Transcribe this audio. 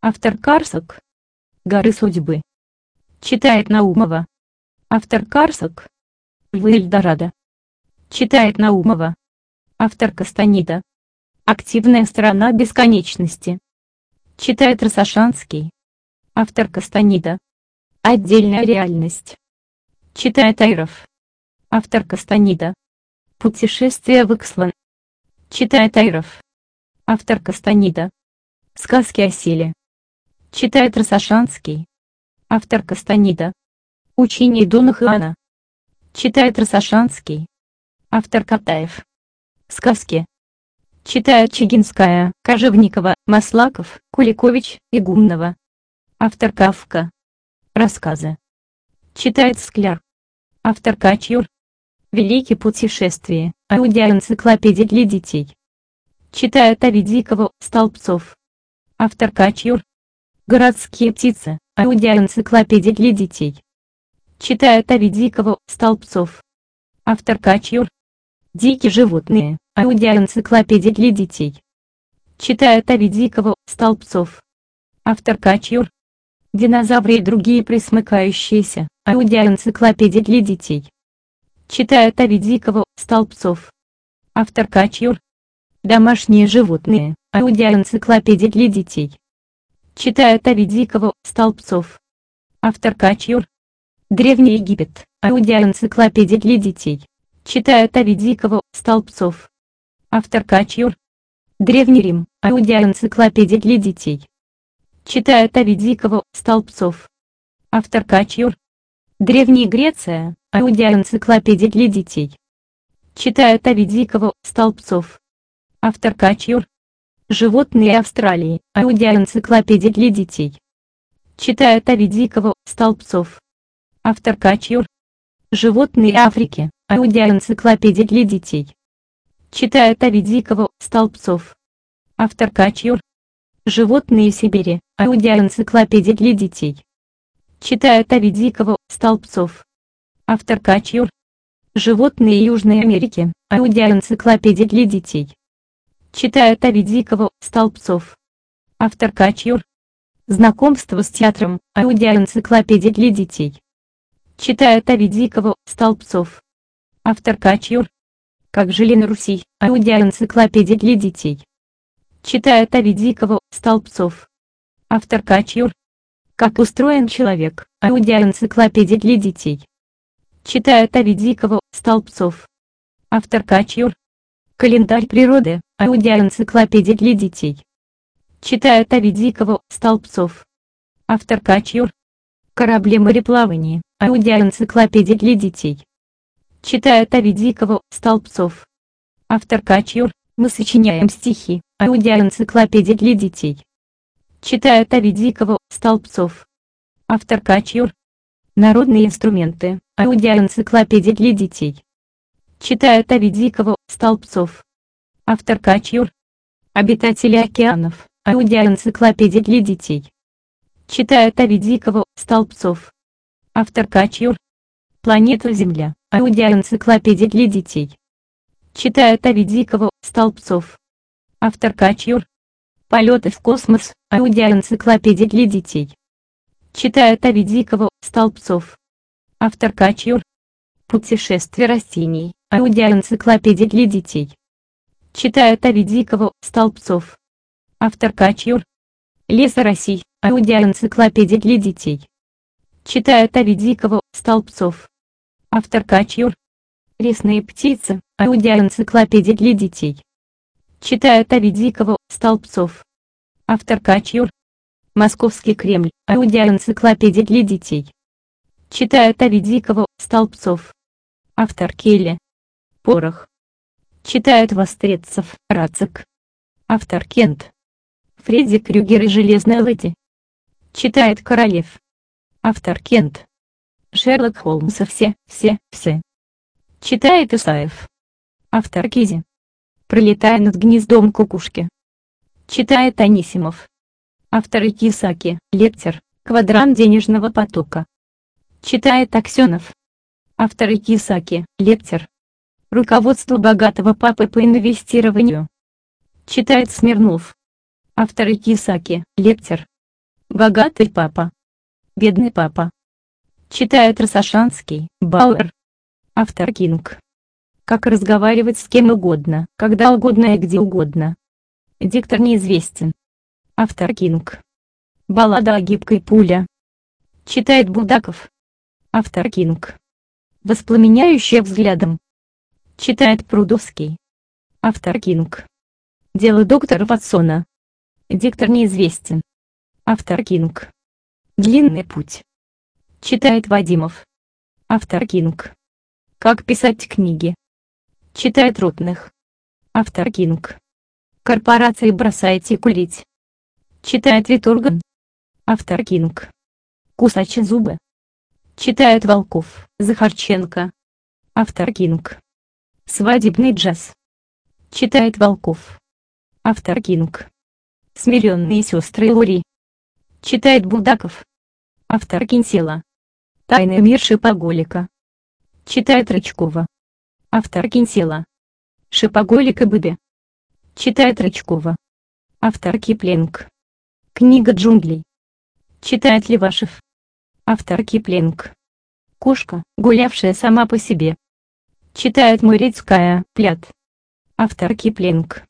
Автор Карсак. Горы судьбы. Читает Наумова. Автор Карсак. Львы Эльдорадо. Читает Наумова. Автор Кастанида. Активная сторона бесконечности. Читает Росошанский. Автор Кастанида. Отдельная реальность. Читает Айров. Автор Кастанида. Путешествие в Икслан. Читает Айров. Автор Кастанида. Сказки о силе. Читает Росошанский. Автор Кастанида. Учение Дона Хуана. Читает Росошанский. Автор Катаев. Сказки. Читает Чигинская, Кожевникова, Маслаков, Куликович, Игумнова. Автор Кафка. Рассказы. Читает Скляр. Автор Качур. Великие путешествия, аудиоэнциклопедия для детей. Читает Авидикова, Столбцов. Автор Качур. Городские птицы, аудиоэнциклопедия для детей. Читает Авидикова, Столбцов. Автор Качур. Дикие животные, аудиоэнциклопедия для детей. Читает Авидикова, Столбцов. Автор Качур. Динозавры и другие пресмыкающиеся, аудиоэнциклопедия для детей. Читает Авидикова, Столбцов. Автор Качур. Домашние животные, аудиоэнциклопедия для детей. Читает Авидикова, Столбцов. Автор Качур. Древний Египет, аудиоэнциклопедия для детей. Читает Авидикова, Столбцов. Автор Качур. Древний Рим, аудиоэнциклопедия для детей. Читает Авидикова, Столбцов. Автор Качур. Древняя Греция, аудиоэнциклопедия для детей. Читает Авидикова, Столбцов. Автор Качур. Животные Австралии, аудиоэнциклопедия для детей. Читает Авидикова, Столбцов. Автор Качур. Животные Африки, аудиоэнциклопедия для детей. Читает Авидикова, Столбцов. Автор Качур. Животные Сибири, аудиоэнциклопедия для детей. Читает Авидикова, Столбцов. Автор Качур. Животные Южной Америки, аудиоэнциклопедия для детей. Читает Авидикова, Столбцов. Автор Качур. Знакомство с театром, аудиоэнциклопедия для детей. Читает Авидикова, Столбцов. Автор Качур. Как жили на Руси, аудиоэнциклопедия для детей. Читает Авидикова, Столбцов. Автор Качур. Как устроен человек, аудиоэнциклопедия для детей. Читает Авидикова, Столбцов. Автор Качур. Календарь природы, аудиоэнциклопедия для детей. Читает Авидикова, Столбцов. Автор Качур. Корабли мореплавания, аудиоэнциклопедия для детей. Читает Авидикова, Столбцов. Автор Качур. Мы сочиняем стихи, аудиоэнциклопедия для детей. Читает Авидикова, Столбцов. Автор Качур. Народные инструменты, аудиоэнциклопедия для детей. Читает Авидикова, Столбцов. Автор Качур. Обитатели океанов, аудиоэнциклопедия для детей. Читает Авидикова, Столбцов. Автор Качур. Планета Земля, аудиоэнциклопедия для детей. Читает Авидикова, Столбцов. Автор Качур. Полеты в космос, аудиоэнциклопедия для детей. Читает Авидикова, Столбцов. Автор Качур. Путешествие растений, аудиоэнциклопедия для детей. Читает Авидикова, Столбцов. Автор Качур. Леса России, аудиоэнциклопедия для детей. Читает Авидикова, Столбцов. Автор Качур. Лесные птицы, аудиоэнциклопедия для детей. Читает Авидикова, Столбцов. Автор Качур. Московский Кремль, аудиоэнциклопедия для детей. Читает Авидикова, Столбцов. Автор Келли. Порох. Читает Вострецов, Рацик. Автор Кент. Фредди Крюгер и Железная леди. Читает Королев. Автор Кент. Шерлок Холмс и все. Читает Исаев. Автор Кизи. Пролетая над гнездом кукушки. Читает Анисимов. Автор Кисаки, лектор, квадрант денежного потока. Читает Аксенов. Автор Кисаки, лектор. Руководство богатого папы по инвестированию. Читает Смирнов. Автор Кисаки, лектор. Богатый папа. Бедный папа. Читает Росошанский, Бауэр. Автор Кинг. Как разговаривать с кем угодно, когда угодно и где угодно. Диктор неизвестен. Автор Кинг. Баллада о гибкой пуле. Читает Булгаков. Автор Кинг. Воспламеняющая взглядом. Читает Прудовский. Автор Кинг. Дело доктора Ватсона. Диктор неизвестен. Автор Кинг. Длинный путь. Читает Вадимов. Автор Кинг. Как писать книги. Читает Ротных. Автор Кинг. Корпорации бросайте курить. Читает Виторган. Автор Кинг. Кусачи зубы. Читает Волков, Захарченко. Автор Кинг. Свадебный джаз. Читает Волков. Автор Кинг. Смиренные сестры Лори. Читает Булгаков. Автор Кинсела. Тайный мир шипоголика. Читает Рычкова. Автор Кинсела. Шипоголик и Бэби. Читает Рычкова. Автор Киплинг. Книга джунглей. Читает Левашев. Автор Киплинг. Кошка, гулявшая сама по себе. Читает Морецкая, Плят. Автор Киплинг.